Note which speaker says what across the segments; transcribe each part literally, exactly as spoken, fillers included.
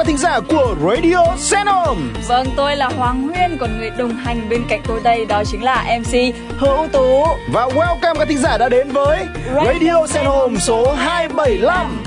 Speaker 1: các thính giả của Radio Sendhome.
Speaker 2: Vâng, tôi là Hoàng Huyên, còn người đồng hành bên cạnh tôi đây đó chính là em xê Hữu Tú.
Speaker 1: Và welcome các thính giả đã đến với Radio, Radio Sendhome số hai bảy lăm.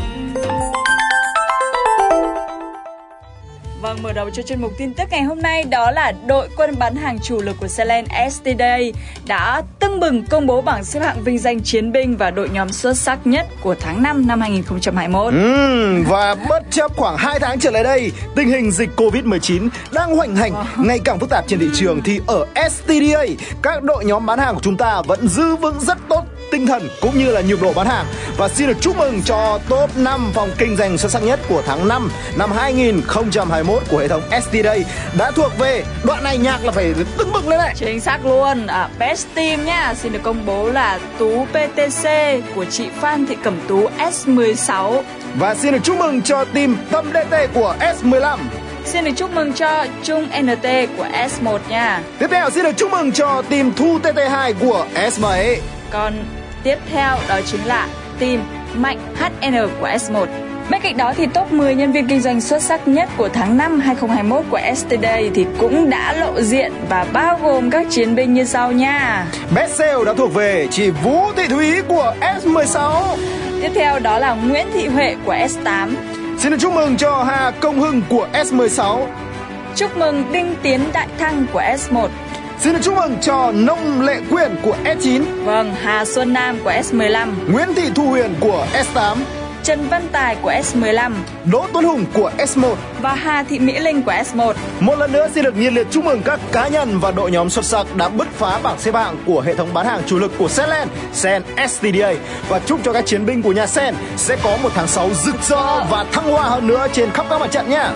Speaker 2: Vâng, mở đầu cho chuyên mục tin tức ngày hôm nay đó là đội quân bán hàng chủ lực của Selen ét tê Day đã tưng bừng công bố bảng xếp hạng vinh danh chiến binh và đội nhóm xuất sắc nhất của tháng năm năm hai không hai mốt.
Speaker 1: Ừ, và bất chấp khoảng hai tháng trở lại đây, tình hình dịch covid mười chín đang hoành hành ngày càng phức tạp trên thị trường, thì ở ét tê đê A, các đội nhóm bán hàng của chúng ta vẫn giữ vững rất tốt tinh thần cũng như là nhịp độ bán hàng. Và xin được chúc mừng cho top năm phòng kinh doanh xuất sắc nhất của tháng năm năm hai không hai mốt của hệ thống ét tê đê đã thuộc về đoạn này. Nhạc là phải tưng bừng lên này.
Speaker 2: Chính xác luôn. À, Best Team nhá, xin được công bố là Tú pê tê xê của chị Phan Thị Cẩm Tú S mười sáu.
Speaker 1: Và xin được chúc mừng cho team Tâm đê tê của S mười lăm.
Speaker 2: Xin được chúc mừng cho Trung en tê của S một nha.
Speaker 1: Tiếp theo xin được chúc mừng cho team Thu tê tê hai của S bảy.
Speaker 2: Còn tiếp theo đó chính là team Mạnh hát en của S một. Bên cạnh đó thì top mười nhân viên kinh doanh xuất sắc nhất của tháng năm hai không hai mốt của ét tê Day thì cũng đã lộ diện và bao gồm các chiến binh như sau nha.
Speaker 1: Best Sale đã thuộc về chị Vũ Thị Thúy của S mười sáu.
Speaker 2: Tiếp theo đó là Nguyễn Thị Huệ của S tám.
Speaker 1: Xin được chúc mừng cho Hà Công Hưng của S mười sáu.
Speaker 2: Chúc mừng Đinh Tiến Đại Thăng của S một.
Speaker 1: Xin được chúc mừng cho Nông Lệ Quyên của S chín.
Speaker 2: Vâng, Hà Xuân Nam của S mười lăm.
Speaker 1: Nguyễn Thị Thu Huyền của S tám.
Speaker 2: Trần Văn Tài của S mười lăm.
Speaker 1: Đỗ Tuấn Hùng của S một.
Speaker 2: Và Hà Thị Mỹ Linh của S một.
Speaker 1: Một lần nữa xin được nhiệt liệt chúc mừng các cá nhân và đội nhóm xuất sắc đã bứt phá bảng xếp hạng của hệ thống bán hàng chủ lực của Selen, Sen ét tê đê A. Và chúc cho các chiến binh của nhà Sen sẽ có một tháng sáu rực rỡ và thăng hoa hơn nữa trên khắp các mặt trận nhé.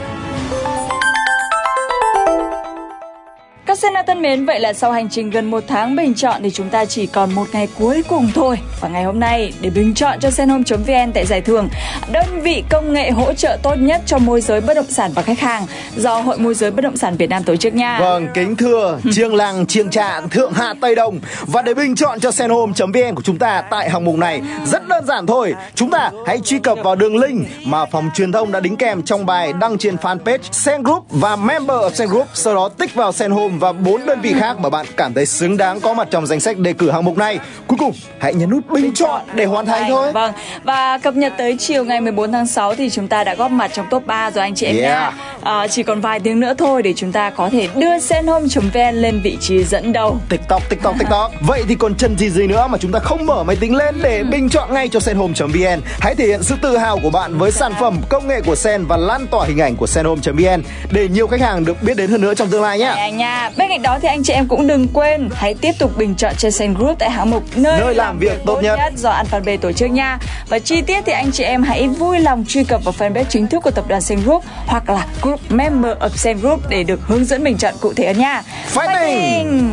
Speaker 2: Các Sena thân mến, vậy là sau hành trình gần một tháng bình chọn thì chúng ta chỉ còn một ngày cuối cùng thôi. Và ngày hôm nay, để bình chọn cho Sendhome chấm vn tại giải thưởng đơn vị công nghệ hỗ trợ tốt nhất cho môi giới bất động sản và khách hàng do Hội Môi giới Bất động sản Việt Nam tổ chức nha.
Speaker 1: Vâng, kính thưa Chiêng Lăng, Chiêng Trạng, Thượng Hạ Tây Đông. Và để bình chọn cho Sendhome chấm vn của chúng ta tại hạng mục này rất đơn giản thôi. Chúng ta hãy truy cập vào đường link mà phòng truyền thông đã đính kèm trong bài đăng trên fanpage Sen Group và Member of Sen Group. Sau đó tích vào Sendhome và bốn đơn vị khác mà bạn cảm thấy xứng đáng có mặt trong danh sách đề cử hạng mục này. Cuối cùng hãy nhấn nút bình chọn để hoàn thành thôi.
Speaker 2: Vâng, và cập nhật tới chiều ngày mười bốn tháng sáu thì chúng ta đã góp mặt trong top ba rồi anh chị em
Speaker 1: yeah.
Speaker 2: nha. À, chỉ còn vài tiếng nữa thôi để chúng ta có thể đưa Sendhome chấm vn lên vị trí dẫn đầu.
Speaker 1: TikTok, TikTok, TikTok. Vậy thì còn chân gì gì nữa mà chúng ta không mở máy tính lên để bình chọn ngay cho Sendhome chấm vn. Hãy thể hiện sự tự hào của bạn với sản phẩm công nghệ của Sen và lan tỏa hình ảnh của Sendhome chấm vn để nhiều khách hàng được biết đến hơn nữa trong tương lai nhé.
Speaker 2: Anh nha. Bên cạnh đó thì anh chị em cũng đừng quên hãy tiếp tục bình chọn cho Sen Group tại hạng mục nơi,
Speaker 1: nơi làm việc tốt nhất.
Speaker 2: nhất do Alphabet tổ chức nha. Và chi tiết thì anh chị em hãy vui lòng truy cập vào fanpage chính thức của tập đoàn Sen Group hoặc là group member of Sen Group để được hướng dẫn bình chọn cụ thể nha.
Speaker 1: Fighting! Fighting!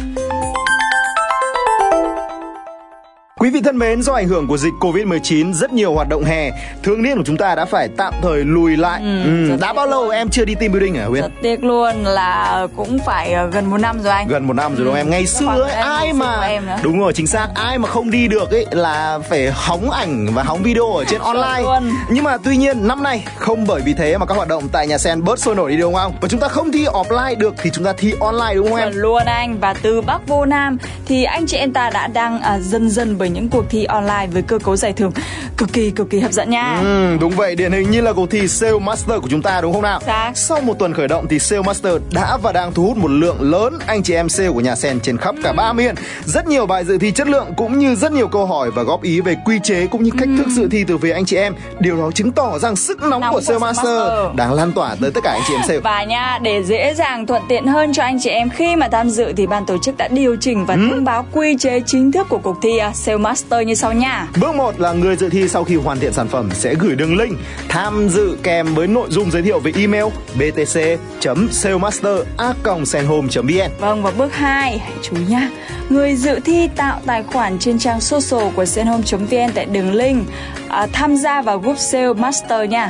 Speaker 1: Quý vị thân mến, do ảnh hưởng của dịch covid mười chín, rất nhiều hoạt động hè thường niên của chúng ta đã phải tạm thời lùi lại. Ừ, ừ. Đã bao lâu em chưa đi team building hả Huyên?
Speaker 2: Rất tiếc luôn là cũng phải gần một năm rồi anh.
Speaker 1: Gần một năm rồi đúng không em? Ngày xưa ấy, ai mà đúng rồi, chính xác, ai mà không đi được ấy là phải hóng ảnh và hóng video ở trên online. Nhưng mà tuy nhiên năm nay không bởi vì thế mà các hoạt động tại nhà Sen bớt sôi nổi đi đúng không? Và chúng ta không thi offline được thì chúng ta thi online đúng không em?
Speaker 2: Chuẩn luôn anh. Và từ Bắc vô Nam thì anh chị em ta đã đang à, dần dần bởi những cuộc thi online với cơ cấu giải thưởng cực kỳ cực kỳ hấp dẫn nha.
Speaker 1: Ừ, đúng vậy, điển hình như là cuộc thi Sale Master của chúng ta đúng không nào?
Speaker 2: Xác.
Speaker 1: Sau một tuần khởi động thì Sale Master đã và đang thu hút một lượng lớn anh chị em sale của nhà Sen trên khắp cả ba miền. Rất nhiều bài dự thi chất lượng cũng như rất nhiều câu hỏi và góp ý về quy chế cũng như cách thức dự thi từ phía anh chị em. Điều đó chứng tỏ rằng sức nóng, nóng của Sale Master, Master đang lan tỏa tới tất cả anh chị em sale.
Speaker 2: Và nha, để dễ dàng thuận tiện hơn cho anh chị em khi mà tham dự thì ban tổ chức đã điều chỉnh và ừ. thông báo quy chế chính thức của cuộc thi Sale Master như sau nha.
Speaker 1: Bước một là người dự thi sau khi hoàn thiện sản phẩm sẽ gửi đường link tham dự kèm với nội dung giới thiệu về email b t c chấm salemaster a còng sendhome chấm vn.
Speaker 2: Vâng, và bước hai, hãy chú ý nhá. Người dự thi tạo tài khoản trên trang social của sendhome chấm vn tại đường link à, tham gia vào group Sale Master nha.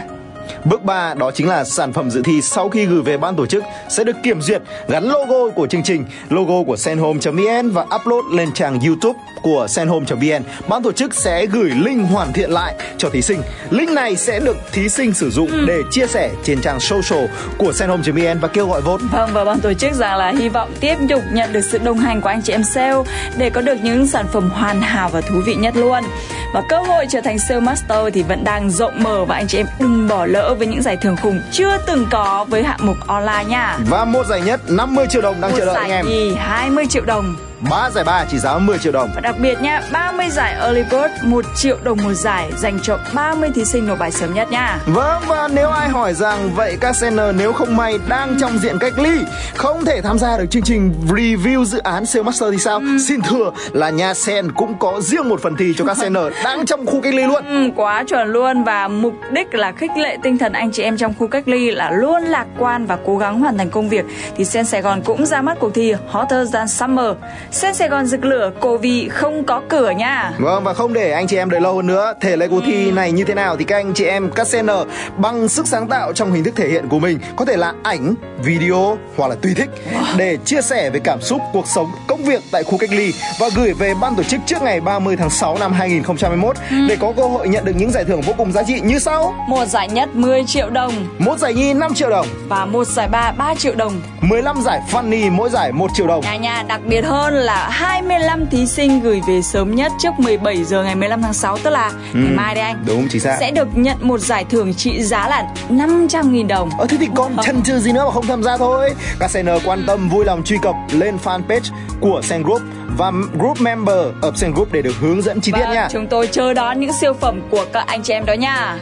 Speaker 1: Bước ba đó chính là sản phẩm dự thi sau khi gửi về ban tổ chức sẽ được kiểm duyệt, gắn logo của chương trình, logo của senhome chấm vn và upload lên trang YouTube của senhome chấm vn. Ban tổ chức sẽ gửi link hoàn thiện lại cho thí sinh. Link này sẽ được thí sinh sử dụng ừ. để chia sẻ trên trang social của senhome chấm vn và kêu gọi vote.
Speaker 2: Vâng, và ban tổ chức rằng là hy vọng tiếp tục nhận được sự đồng hành của anh chị em sale để có được những sản phẩm hoàn hảo và thú vị nhất luôn. Và cơ hội trở thành sale master thì vẫn đang rộng mở và anh chị em đừng bỏ lỡ với những giải thưởng khủng chưa từng có với hạng mục online nha.
Speaker 1: Và một giải nhất năm mươi triệu đồng đang một chờ đợi anh em.
Speaker 2: Một giải nhì hai mươi triệu đồng.
Speaker 1: ba giải ba trị giá mười triệu đồng.
Speaker 2: Và đặc biệt nha, ba mươi giải Early Bird một triệu đồng một giải dành cho ba mươi thí sinh nộp bài sớm nhất nha.
Speaker 1: Vâng, và nếu ai hỏi rằng vậy các seller nếu không may đang trong diện cách ly, không thể tham gia được chương trình review dự án Sale Master thì sao? Ừ. Xin thưa là nhà Sen cũng có riêng một phần thi cho các seller đang trong khu cách ly luôn.
Speaker 2: Ừ, quá chuẩn luôn, và mục đích là khích lệ tinh thần anh chị em trong khu cách ly là luôn lạc quan và cố gắng hoàn thành công việc. Thì Sen Sài Gòn cũng ra mắt cuộc thi Hotter Than Summer. Sen Sài Gòn rực lửa, Covid không có cửa nha.
Speaker 1: Vâng, và không để anh chị em đợi lâu hơn nữa, thể lệ cuộc ừ. thi này như thế nào thì các anh chị em các seller bằng sức sáng tạo trong hình thức thể hiện của mình, có thể là ảnh, video hoặc là tùy thích wow. để chia sẻ về cảm xúc, cuộc sống, công việc tại khu cách ly và gửi về ban tổ chức trước ngày ba mươi tháng sáu năm hai nghìn không trăm hai mươi mốt ừ. để có cơ hội nhận được những giải thưởng vô cùng giá trị như sau:
Speaker 2: một giải nhất mười triệu đồng,
Speaker 1: một giải nhì năm triệu đồng
Speaker 2: và một giải ba ba triệu đồng,
Speaker 1: mười lăm giải funny mỗi giải một triệu đồng.
Speaker 2: Nhà nhà đặc biệt hơn là hai mươi lăm thí sinh gửi về sớm nhất trước mười bảy giờ ngày mười lăm tháng sáu, tức là ừ. ngày mai đây anh.
Speaker 1: Đúng, chính xác.
Speaker 2: Sẽ được nhận một giải thưởng trị giá là năm trăm nghìn đồng.
Speaker 1: Ờ thế thì còn chần chừ gì nữa mà không tham gia thôi. Các seller quan tâm vui lòng truy cập lên fanpage của Sen Group và group member ở Sen Group để được hướng dẫn chi tiết nha.
Speaker 2: Chúng tôi chờ đón những siêu phẩm của các anh chị em đó nha.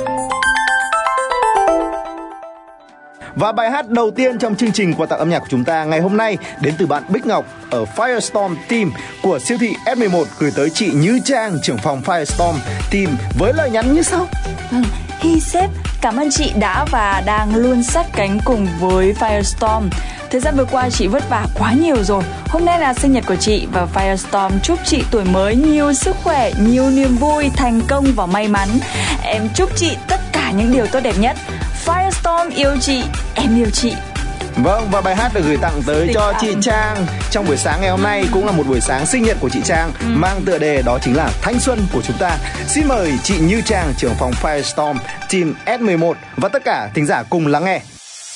Speaker 1: Và bài hát đầu tiên trong chương trình quà tặng âm nhạc của chúng ta ngày hôm nay đến từ bạn Bích Ngọc ở Firestorm Team của siêu thị S mười một gửi tới chị Như Trang, trưởng phòng Firestorm Team với lời nhắn như sau.
Speaker 2: Vâng, Hi sếp, cảm ơn chị đã và đang luôn sát cánh cùng với Firestorm. Thời gian vừa qua chị vất vả quá nhiều rồi. Hôm nay là sinh nhật của chị và Firestorm chúc chị tuổi mới nhiều sức khỏe, nhiều niềm vui, thành công và may mắn. Em chúc chị tất cả những điều tốt đẹp nhất. Firestorm yêu chị, em yêu chị.
Speaker 1: Vâng, và bài hát được gửi tặng tới Tình cho chị Trang trong buổi sáng ngày hôm nay cũng là một buổi sáng sinh nhật của chị Trang, ừ. mang tựa đề đó chính là thanh xuân của chúng ta. Xin mời chị Như Trang, trưởng phòng Firestorm Team S mười một và tất cả thính giả cùng lắng nghe.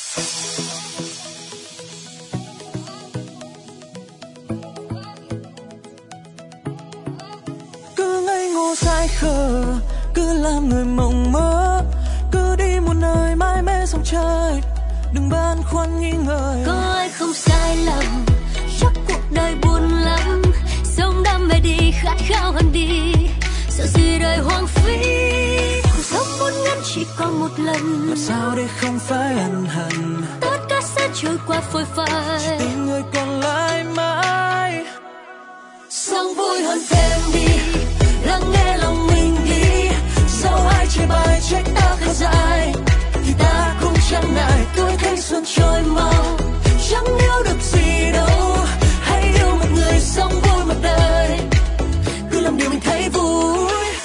Speaker 3: Cứ ngây ngô dại khờ, cứ làm người mộng mơ, cứ đi một nơi mãi mê sông trời, đừng băn khoăn nghi ngờ.
Speaker 4: Có ai không sai lầm, chắc cuộc đời buồn lắm, sống đam mê đi, khát khao hơn đi, sợ gì đời hoang phí. Cuộc sống vốn ngắn chỉ còn một lần,
Speaker 3: làm sao để không phải ân hận,
Speaker 4: tất cả sẽ trôi qua phôi phai,
Speaker 3: chỉ tình người còn lại mãi.
Speaker 4: Sống vui hơn thêm đi, lắng nghe lòng mình đi, dẫu ai chê bai trách ta khá dài thì ta cũng chẳng ngại. Tuổi thanh xuân trôi mau, chẳng yêu được gì đâu, hãy yêu một người sống vui một đời, cứ làm điều mình thấy vui.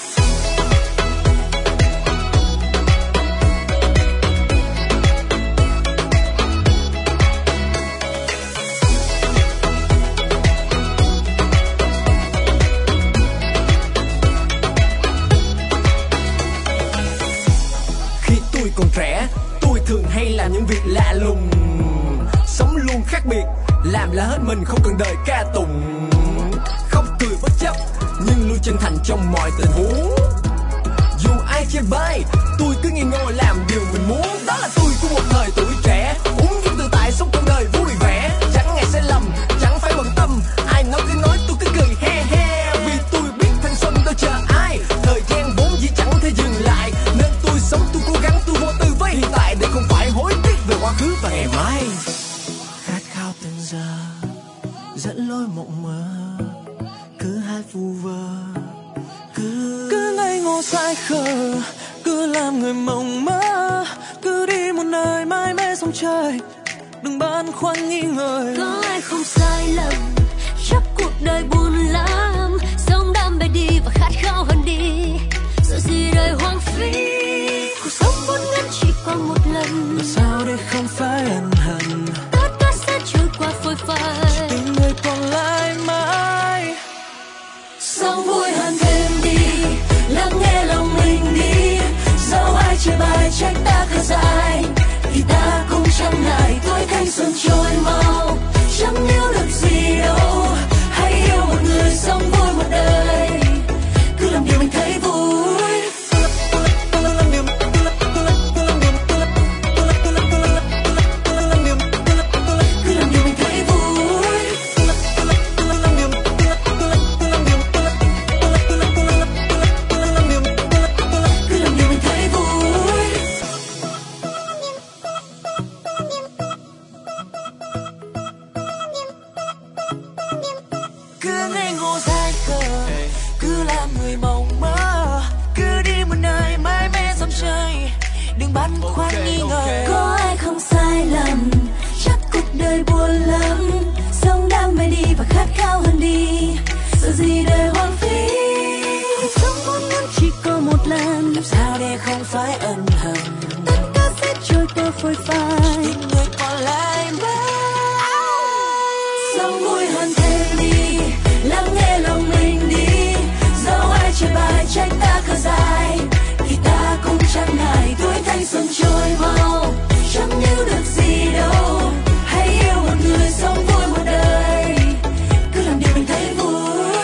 Speaker 3: Còn trẻ, tôi thường hay làm những việc lạ lùng, sống luôn khác biệt, làm là hết mình không cần đời ca tụng, không cười bất chấp nhưng luôn chân thành trong mọi tình huống. Dù ai chê bai, tôi cứ nghi ngờ làm điều mình muốn. Đó là tôi của một thời tuổi trẻ, uống những tự tại sống cuộc đời vui vẻ, chẳng ngại sai lầm, chẳng phải bận tâm, ai nói cứ nói tôi cứ cười he he. Vì tôi biết thanh xuân tôi chờ ai, thời gian vốn dĩ chẳng thể dừng lại, nên tôi sống tôi cố gắng tôi vô tư với hiện tại để không phải hối tiếc về quá khứ và ngày mai. Khát khao từng giờ dẫn lối mộng mơ, cứ hai phù vơ, cứ cứ ngây ngô dại khờ, cứ làm người mộng mơ, cứ đi một nơi mãi mê sông trời, đừng băn khoăn nghi ngờ.
Speaker 4: Có ai không sai lầm, chắc cuộc đời buồn lắm, sống đam mê đi và khát khao hơn đi, sợ gì đời hoang phí. Cuộc sống vốn ngắn làm người mộng mơ. Cứ đi một nơi mãi mê dòng trời, đừng băn khoăn nghi ngờ. Có ai không sai lầm, chắc cuộc đời buồn lắm. Sống đam mê đi và khát khao hơn đi, sợ gì đời hoang phí. Sống muốn ngắn chỉ có một lần, làm sao để không phải ân hận. Tất cả sẽ trôi qua phôi phai, tình người còn lại mãi. Sống vui hơn thêm đi, lắng nghe lòng mình đi. Dẫu ai chơi bài trách ta khờ dài, thì ta cũng chẳng ngại tuổi thanh xuân trôi mau. Chẳng níu được gì đâu, hãy yêu một người sống vui một đời. Cứ làm điều mình thấy vui.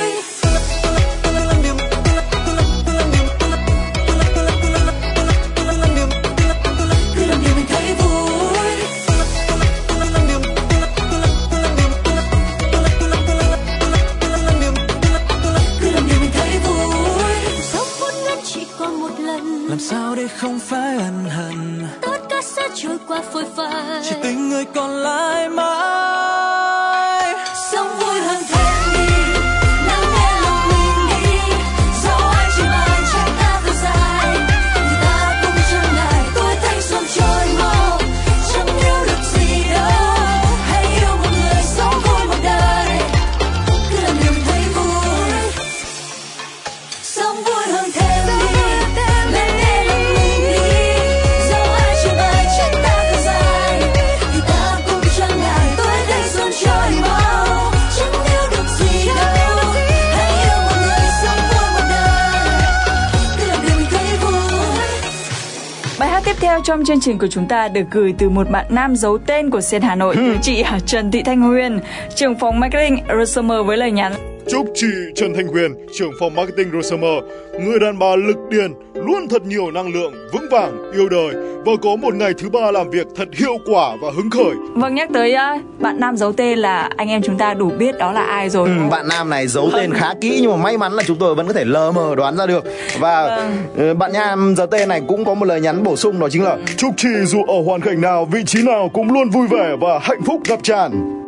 Speaker 4: Cứ làm điều mình thấy vui. Cứ làm điều mình thấy vui. Sống phút ngắn chỉ còn một lần,
Speaker 3: làm sao để không phải ân hận.
Speaker 4: tất cả sẽ trôi qua phôi phai,
Speaker 3: Chỉ tình người còn lại mãi.
Speaker 4: sống vui hơn thêm đi, lắng nghe lòng mình đi. Dẫu ai chỉ bài trách ta khờ dài, thì ta cũng chẳng ngại tuổi thanh xuân trôi mau. Chẳng níu được gì đâu, hãy yêu một người sống vui một đời. Cứ làm điều mình thấy vui. Sống vui hơn thêm đi, lắng nghe lòng mình đi. Dẫu ai chỉ bài trách ta khờ dài, thì ta cũng chẳng ngại tuổi thanh xuân trôi mau. Chẳng níu được gì đâu, hãy yêu một người sống vui một đời. Cứ làm điều mình thấy vui.
Speaker 2: Bài hát tiếp theo trong chương trình của chúng ta được gửi từ một bạn nam giấu tên của Sen Hà Nội, từ chị Trần Thị Thanh Huyền, trưởng phòng marketing Rosemer, với lời nhắn:
Speaker 1: Chúc chị Trần Thanh Huyền, trưởng phòng marketing Rosemer, người đàn bà lực điền, luôn thật nhiều năng lượng, vững vàng, yêu đời và có một ngày thứ ba làm việc thật hiệu quả và hứng khởi.
Speaker 2: Vâng, nhắc tới uh, bạn nam giấu tên là anh em chúng ta đủ biết đó là ai rồi.
Speaker 1: Ừ, bạn nam này giấu tên khá kỹ nhưng mà may mắn là chúng tôi vẫn có thể lờ mờ đoán ra được. Và vâng. bạn nam giấu tên này cũng có một lời nhắn bổ sung, đó chính là: chúc chị dù ở hoàn cảnh nào, vị trí nào cũng luôn vui vẻ và hạnh phúc ngập tràn.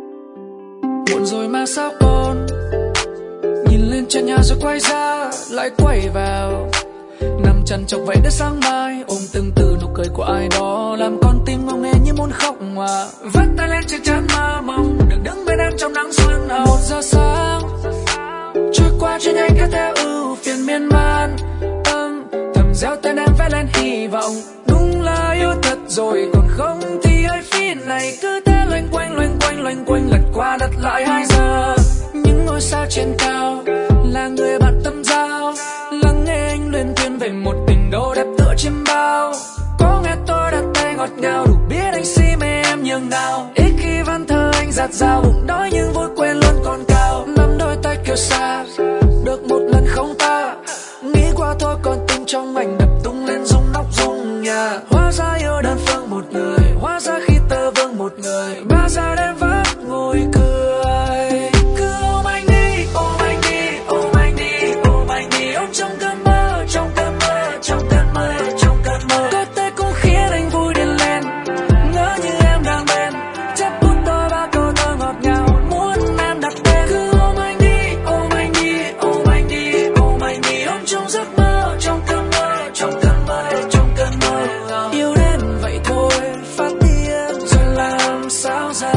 Speaker 3: Muộn rồi mà sao con nhìn lên trần nhà rồi quay ra lại quay vào, nằm chăn chọc vậy đến sáng mai, ôm từng từ nụ cười của ai đó làm con tim ngông nghê như muốn khóc mà vắt tay lên trên trán mơ mong được đứng bên em trong nắng xuân. Một giờ sáng trôi qua trên nhanh kéo theo ưu phiền miên man, âm thầm gieo tên em vẽ lên hy vọng. Đúng là yêu thật rồi còn không thì ai phí này cứ thế loanh quanh loanh quanh loanh quanh lật qua đặt lại hai giờ. Những ngôi sao trên cao là người bạn tâm giao, lắng nghe anh luyên thuyên về một tình đô đẹp tựa chim bao. Có nghe tôi đặt tay ngọt ngào đủ biết anh si mê em nhường nào. Ít khi văn thơ anh giạt dao bụng đói nhưng vui quên luôn còn cao. Nắm đôi tay kêu xa được một lần không ta, nghĩ qua thôi còn tim trong anh đập tung lên rung nóc rung nhà. Hóa ra yêu đơn phương một người, hóa ra khi tơ vương một người, ba giờ đêm vắt ngồi cười. Cứ ôm anh đi, ôm anh đi, ôm anh đi, ôm anh đi, ôm trong cơn mơ, trong cơn mơ, trong cơn mơ, trong cơn mơ. Có thể cũng khiến anh vui điên lên, ngỡ như em đang bên, chép bút đôi ba câu thơ ngọt ngào muốn em đặt tên. Cứ ôm anh đi, ôm anh đi, ôm anh đi, ôm anh đi, ôm trong giấc mơ, trong cơn mơ, trong cơn mơ, trong cơn mơ. Yêu đến vậy thôi, phát điên rồi làm sao ra.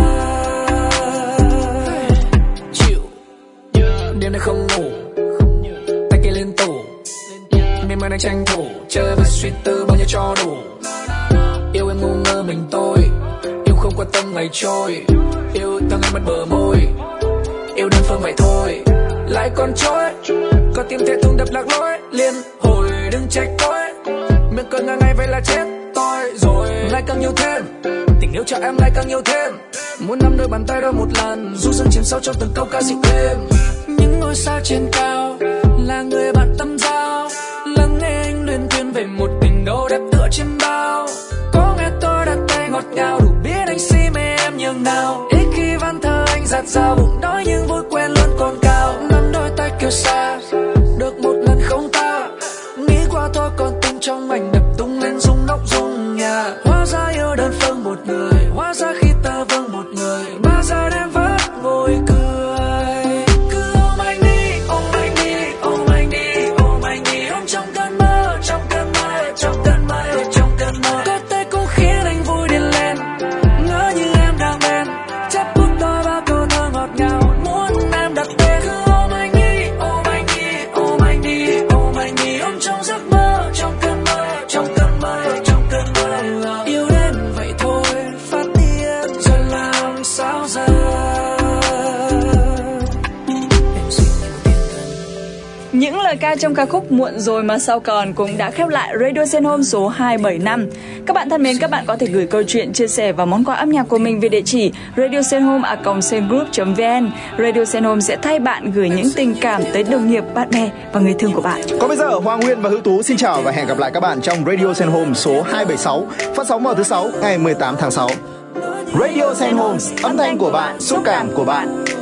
Speaker 3: Chịu đêm nay không ngủ, tay kia lên tủ, miên man đang tranh thủ chơi với suy tư bao nhiêu cho đủ. Yêu em ngu ngơ mình tôi, yêu không quan tâm ngày trôi, yêu thương em mất bờ môi, yêu đơn phương vậy thôi lại còn trôi. Có tim thế thùng đập lạc lối liên hồi đừng trách tôi, miệng cười ngang ngày vậy là chết tôi rồi. Lại càng nhiều thêm tình yêu cho em, lại càng nhiều thêm, muốn nắm đôi bàn tay đôi một lần, du dương chìm sâu trong từng câu ca dịu êm. Những ngôi sao trên cao là người bạn tâm giao, lắng nghe anh luyên thuyên về một tình đô đẹp tựa chim bao. Có nghe tôi đặt tay ngọt ngào đủ biết anh si mê em nhường nào. Ít khi văn thơ anh giạt dao bụng đói nhưng vui quên luôn còn cao. Nắm đôi tay kêu xa được một lần không ta, nghĩ qua thôi còn tim trong anh đập tung lên rung nóc rung nhà. Hóa ra yêu đơn phương một người, hóa ra khi tơ vương một người, ba giờ đêm vắt ngồi cười. Cứ ôm anh đi, ôm anh đi, ôm anh đi,
Speaker 2: lời ca trong ca khúc Muộn Rồi Mà Sao Còn cũng đã khép lại Radio Sen Home số hai bảy năm. Các bạn thân mến, các bạn có thể gửi câu chuyện, chia sẻ và món quà âm nhạc của mình về địa chỉ radio sen home a còng sengroup chấm vn. Radio Sen Home sẽ thay bạn gửi những tình cảm tới đồng nghiệp, bạn bè và người thương của bạn.
Speaker 1: Còn bây giờ, Hoàng Nguyên và Hữu Tú xin chào và hẹn gặp lại các bạn trong Radio Sen Home số hai bảy sáu, phát sóng vào thứ sáu ngày mười tám tháng sáu. Radio Sen Home, âm thanh của bạn, xúc cảm của bạn.